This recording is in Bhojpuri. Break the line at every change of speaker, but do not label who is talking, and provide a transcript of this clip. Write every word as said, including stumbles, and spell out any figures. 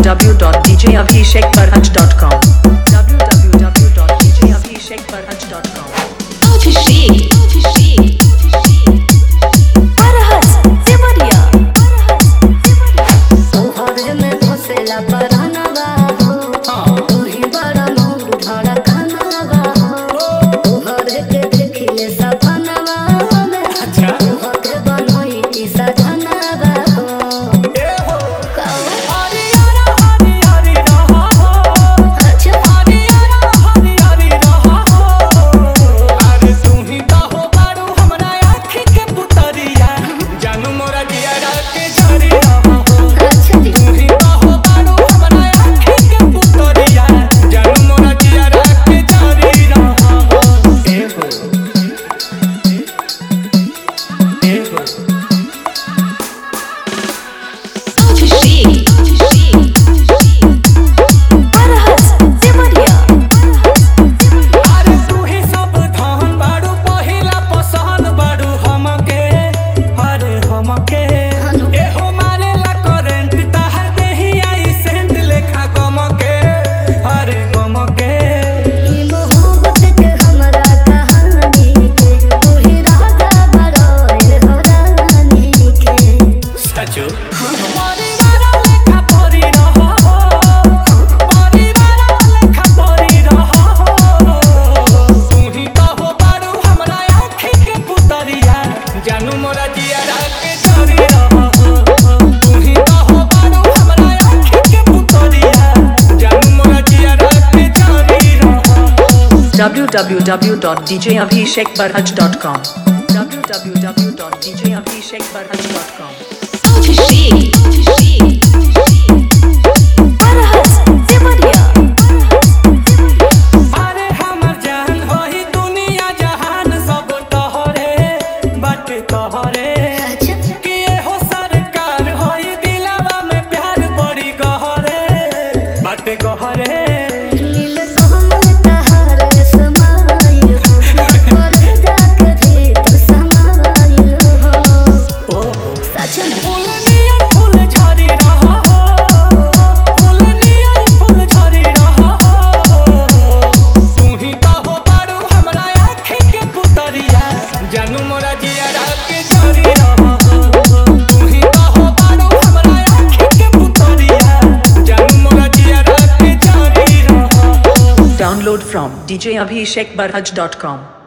w dot d j abhishek barhaj dot com w w w dot d j abhishek barhaj dot com
Abhishek Abhishek Barhaj Devariya
तोहर में घोसला पराना बा हो तू ही बड़ा मोर धड़ा खाना बा हो तोहर के देखिले सपना बा अच्छा तोहर के बनोई की सजना बा हो ए हो हरी यारा हरी हरी रहा हो अच्छा हरी यारा हरी हरी रहा हो अरे तू ही तो हो बारू हमरा आँखी के पुतरिया जानू मोरा जिया के झरी रहा हो अच्छा जी तू ही तो हो बारू हमरा आँखी के पुतरिया जानू मोरा जिया के झरी रहा हो ए हो ए हो
Abhishek Abhishek Barhaj Devariya
अरे तू ही सब धान बारू पहिला पसंद बारू हमके अरे हमके ए हो मारे ला करंट ताहर देही आई सेंट लेखा गमके अरे गमके ई मोहब्बत के हमरा कहानी के तू ही राजा बड़ो ए हो रानी के सचो परिवार लेखा परी रहा हो परिवार लेखा परी रहा हो तू ही तो हो बारू हमरा आँखी के पुतरिया जानू मोरा जिया के झरी रहा हो तू ही तो हो बारू हमरा आँखी के पुतरिया जानू मोरा जिया के झरी रहा हो
w w w dot d j abhishek barhaj dot com w w w dot d j abhishek barhaj dot com
Abhishek Abhishek Barhaj Devariya
अरे हमर जान होई दुनिया जहान सब तोहरे बाटे तोहरे कि हो सरकार होई दिलवा में प्यार बड़ी गहरे बाटे गहरे नील कमल तहर समाइल हो पर जाके भी तो समाइल हो ओ सच में फूल नियन फूल झरी रहा हो फूल नियन फूल झरी रहा हो तू ही तो हो बारू हमरा आँखी के पुतरिया जानू मोरा जिया के झरी रहा हो तू ही तो हो बारू हमरा आँखी के पुतरिया जानू मोरा जिया के झरी रहा हो
download from d j abhishek barhaj dot com